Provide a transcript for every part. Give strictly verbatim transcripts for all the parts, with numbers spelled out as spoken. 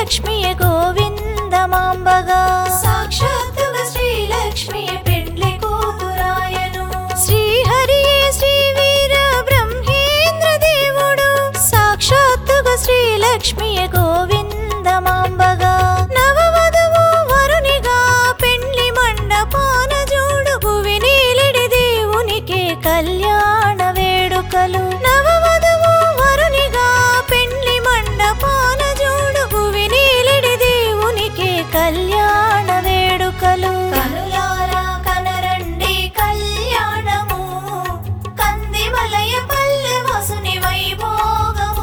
శ్రీలక్ష్మియే గోవిందమాంబగా సాక్షాత్తుగా శ్రీలక్ష్మియే పెండ్లి కూతురాయను శ్రీహరియే శ్రీవీర బ్రహ్మేంద్ర దేవుడు సాక్షాత్తుగా శ్రీలక్ష్మియే గోవిందమాంబగా నవవధువు వరునిగా పెండ్లి మండపాన జోడు భువి నీలిడి దేవునికే కళ్యాణ వేడుకలు నవవధువు వరునిగా పెండ్లి మండపాన జోడు భువి నీలిడి దేవునికే కళ్యాణ వేడుకలు కనులారా కనరండి కళ్యాణము కందిమలయ పల్లె వసుని వైభోగము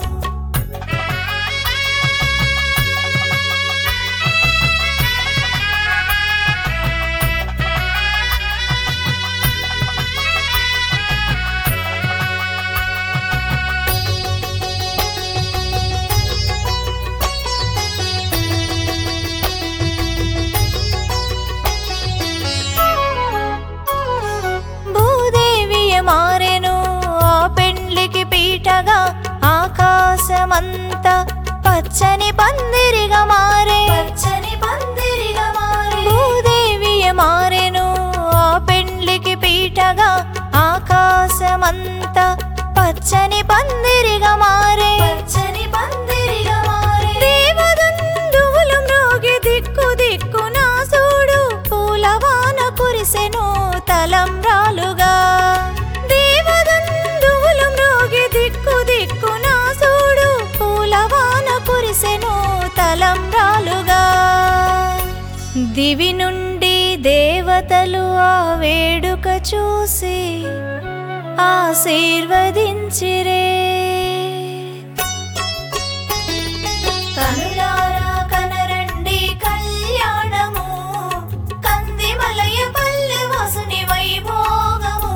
భూదేవియే మారెను ఆ పెండ్లికి పీటగా ఆకాశమంతా పచ్చని పందిరిగా మారే పచ్చని పందిరిగా మారే భూదేవియే మారెను ఆ పెండ్లికి పీటగా ఆకాశమంతా పచ్చని పందిరిగా మారే పచ్చని పందిరిగా మారే దేవదందువులు మ్రోగి దిక్కు దిక్కు నా సూడు పూలవాన కురిసెను తలంబ్రాలుగా దేవదందువులు మ్రోగి దిక్కు దిక్కు నా సూడు పూలవాన కురిసెను తలంబ్రాలుగా దివి నుండి దేవతలు ఆ వేడుక చూసి ఆశీర్వదించిరే కనులారా కనరండి కళ్యాణము కందిమలయ పల్లె వసుని వైభోగము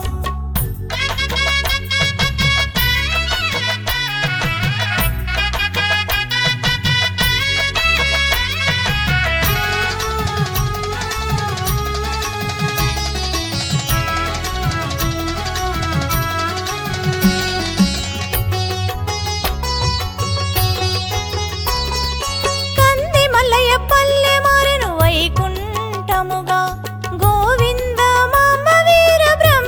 కందిమలయ పల్లె మారెను వైకుంఠముగా గోవిందమాంబ వీర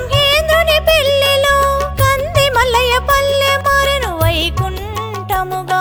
బ్రహ్మేంద్రుని పెళ్లిలో కందిమలయ పల్లె మారెను వైకుంఠముగా